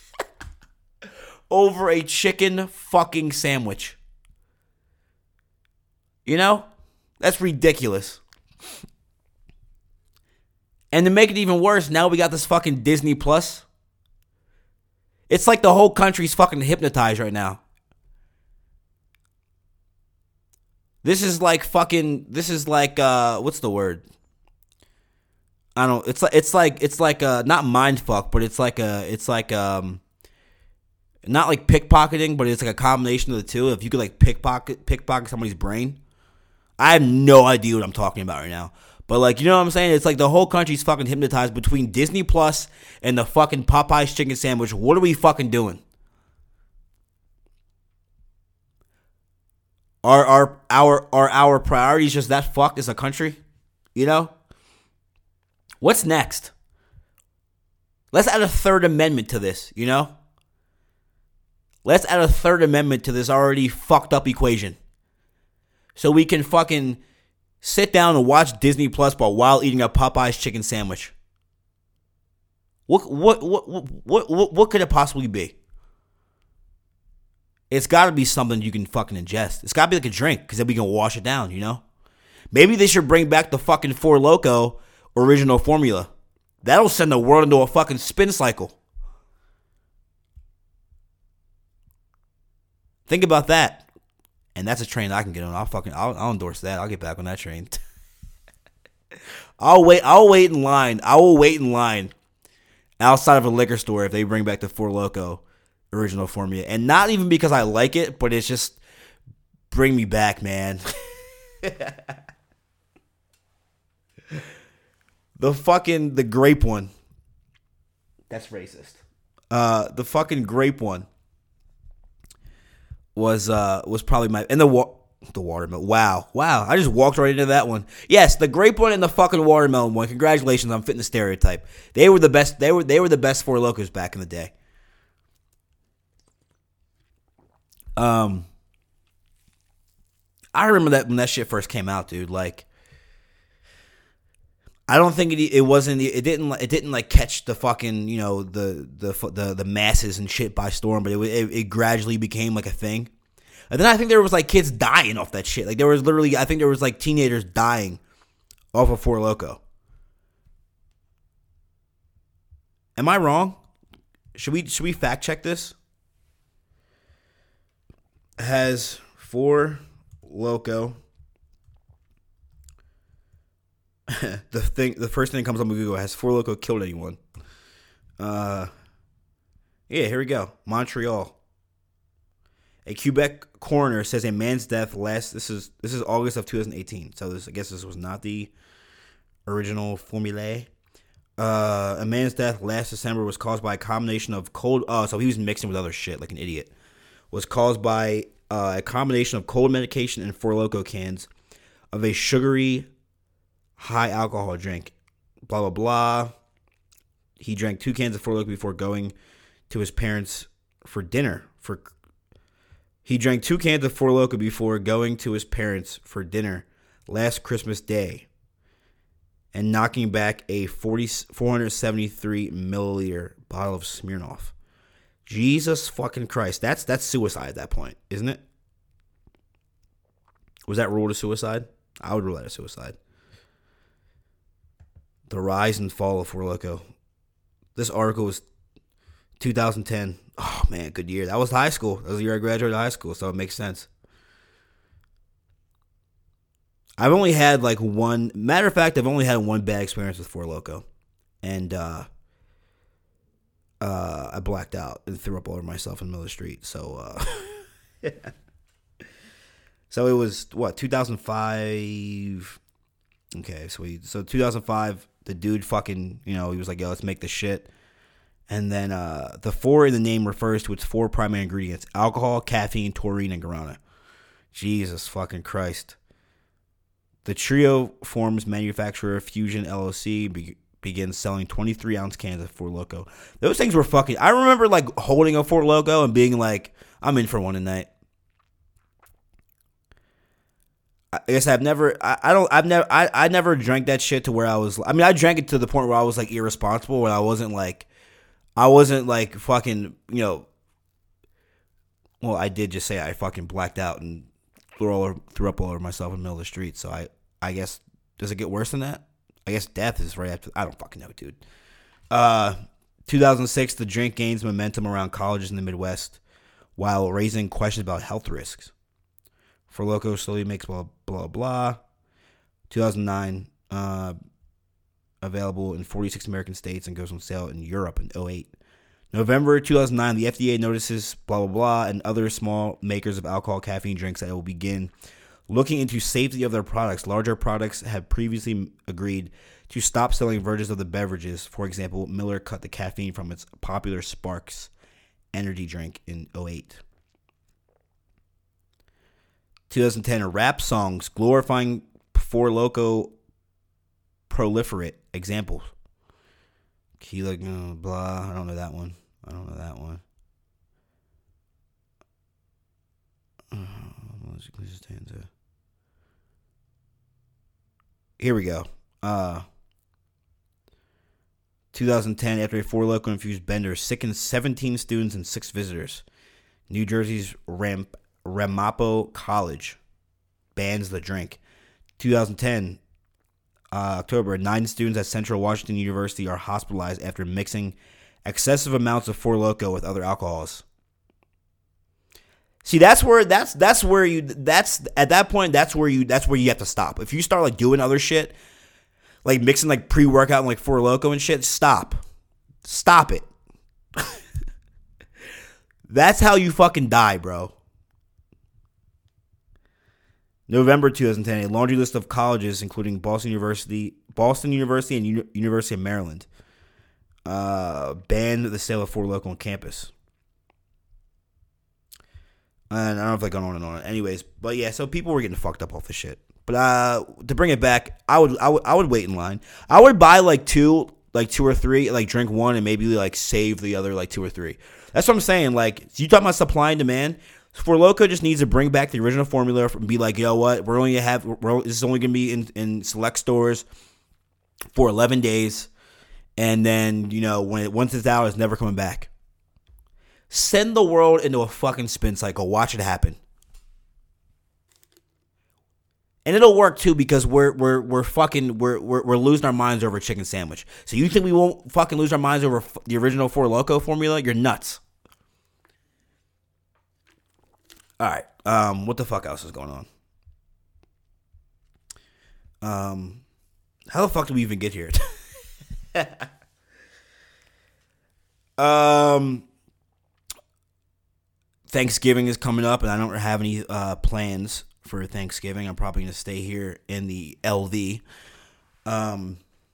Over a chicken fucking sandwich. You know? That's ridiculous. And to make it even worse, now we got this fucking Disney Plus. It's like the whole country's fucking hypnotized right now. This is like what's the word? I don't know. It's like not mind fuck, but it's like not like pickpocketing, but it's like a combination of the two. If you could like pickpocket somebody's brain. I have no idea what I'm talking about right now. But like, you know what I'm saying? It's like the whole country's fucking hypnotized between Disney Plus and the fucking Popeye's chicken sandwich. What are we fucking doing? Are our priorities just that fucked as a country? You know? What's next? Let's add a third amendment to this, you know? Let's add a third amendment to this already fucked up equation. So we can fucking sit down and watch Disney Plus while eating a Popeye's chicken sandwich. What could it possibly be? It's got to be something you can fucking ingest. It's got to be like a drink, because then we can wash it down, you know? Maybe they should bring back the fucking Four Loko original formula. That'll send the world into a fucking spin cycle. Think about that. And that's a train I can get on. I'll endorse that. I'll get back on that train. I'll wait in line. I will wait in line outside of a liquor store if they bring back the Four Loko original formula. And not even because I like it, but it's just bring me back, man. The grape one. That's racist. The fucking grape one was probably my, and the watermelon. Wow. I just walked right into that one. Yes, the grape one and the fucking watermelon one. Congratulations, I'm fitting the stereotype. They were the best. They were the best Four Lokos back in the day. I remember that when that shit first came out, dude. Like, I don't think it didn't like catch the fucking, you know, the masses and shit by storm, but it gradually became like a thing. And then I think there was like kids dying off that shit. Like there was literally, I think there was like teenagers dying off of Four Loko. Am I wrong? Should we fact check this? Has Four Loko the first thing that comes up on Google, has Four Loko killed anyone? Yeah, here we go. Montreal. A Quebec coroner says a man's death this is August of 2018. So I guess this was not the original formulae. A man's death last December was caused by a combination of cold. So he was mixing with other shit like an idiot. Was caused by a combination of cold medication and Four Loko cans of a sugary, high alcohol drink. Blah blah blah. He drank 2 cans of Four Loko before going to his parents for dinner. He drank 2 cans of Four Loko before going to his parents for dinner last Christmas Day, and knocking back a 473 milliliter bottle of Smirnoff. Jesus fucking Christ. That's suicide at that point, isn't it? Was that ruled a suicide? I would rule that a suicide. The rise and fall of Four Loko. This article was 2010. Oh, man, good year. That was high school. That was the year I graduated high school, so it makes sense. I've only had like one. Matter of fact, I've only had one bad experience with Four Loko. And I blacked out and threw up all over myself in the middle of the street. So, yeah. So it was, 2005? Okay, sweet. So 2005, the dude fucking, you know, he was like, yo, let's make this shit. And then the 4 in the name refers to its 4 primary ingredients: alcohol, caffeine, taurine, and guarana. Jesus fucking Christ. The Trio Forms manufacturer Fusion LLC begins selling 23-ounce cans of Four Loko. Those things were fucking... I remember like holding a Four Loko and being like, I'm in for one tonight. I guess I never drank that shit to where I was... I mean, I drank it to the point where I was like irresponsible, where I wasn't like fucking, you know... Well, I did just say I fucking blacked out and threw up all over myself in the middle of the street. So I guess, does it get worse than that? I guess death is right after. I don't fucking know, dude. 2006, the drink gains momentum around colleges in the Midwest while raising questions about health risks. Four Loko slowly makes blah, blah, blah. 2009, available in 46 American states and goes on sale in Europe in 2008. November 2009, the FDA notices blah, blah, blah, and other small makers of alcohol caffeine drinks that it will begin looking into safety of their products. Larger products have previously agreed to stop selling versions of the beverages. For example, Miller cut the caffeine from its popular Sparks energy drink in 2008. 2010, rap songs glorifying Four Loko proliferate. Examples. Keela, blah. I don't know that one. Here we go. 2010, after a Four Loko infused bender sickens 17 students and 6 visitors. New Jersey's Ramapo College bans the drink. 2010, October, 9 students at Central Washington University are hospitalized after mixing excessive amounts of Four Loko with other alcohols. See, that's where you have to stop. If you start like doing other shit, like mixing like pre-workout and like Four Loko and shit, stop it. That's how you fucking die, bro. November 2010, a laundry list of colleges, including Boston University, and University of Maryland, banned the sale of Four Loko on campus. And I don't know if they're going on and on. Anyways, but yeah, so people were getting fucked up off the shit. But to bring it back, I would wait in line. I would buy like two or three, like drink one and maybe like save the other like 2 or 3. That's what I'm saying. Like, you talking about supply and demand? Four Loko just needs to bring back the original formula and be like, yo, what? This is only gonna be in select stores for 11 days, and then once it's out, it's never coming back. Send the world into a fucking spin cycle. Watch it happen. And it'll work too, because we're losing our minds over a chicken sandwich. So you think we won't fucking lose our minds over the original Four Loko formula? You're nuts. All right. What the fuck else is going on? How the fuck did we even get here? Thanksgiving is coming up, and I don't have any plans for Thanksgiving. I'm probably going to stay here in the LV. I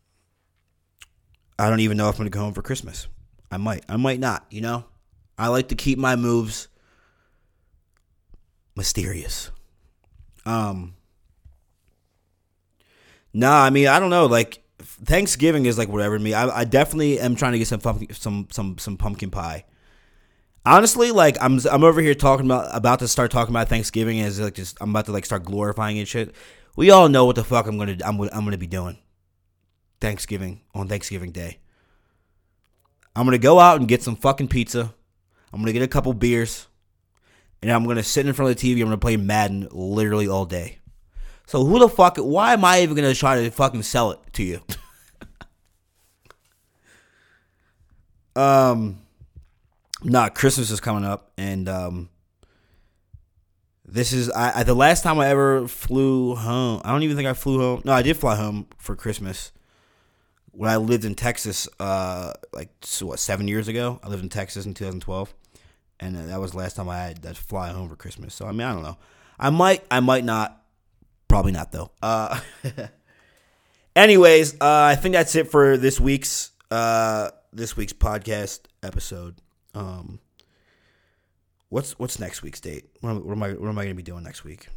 don't even know if I'm going to go home for Christmas. I might not, I like to keep my moves mysterious. Nah, I mean, I don't know. Like, Thanksgiving is like whatever to me. I definitely am trying to get some pumpkin pie. Honestly, like I'm over here about to start talking about Thanksgiving as like just I'm about to like start glorifying it and shit. We all know what the fuck I'm gonna be doing. On Thanksgiving Day. I'm gonna go out and get some fucking pizza. I'm gonna get a couple beers, and I'm gonna sit in front of the TV. I'm gonna play Madden literally all day. So who the fuck? Why am I even gonna try to fucking sell it to you? Nah, Christmas is coming up, and this is the last time I ever flew home. I don't even think I flew home. No, I did fly home for Christmas when I lived in Texas. 7 years ago? I lived in Texas in 2012, and that was the last time I had to fly home for Christmas. So I mean, I don't know. I might not. Probably not though. Anyways, I think that's it for this week's this week's podcast episode. What's next week's date? What am I going to be doing next week?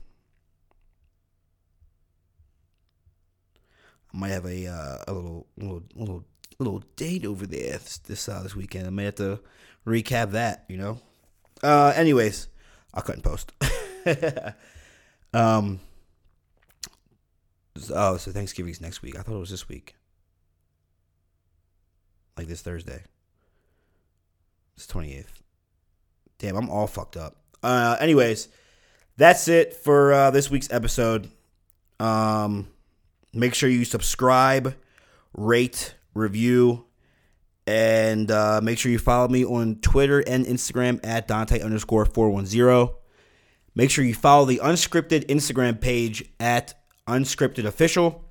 I might have a little date over there this weekend. I may have to recap that. Anyways, I'll cut and post. So Thanksgiving's next week. I thought it was this week. Like this Thursday. It's 28th. Damn, I'm all fucked up. Anyways, that's it for this week's episode. Make sure you subscribe, rate, review, and make sure you follow me on Twitter and Instagram at Dante_410. Make sure you follow the Unscripted Instagram page at Unscripted Official.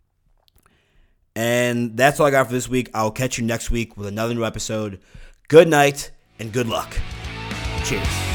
And that's all I got for this week. I'll catch you next week with another new episode. Good night and good luck. Cheers.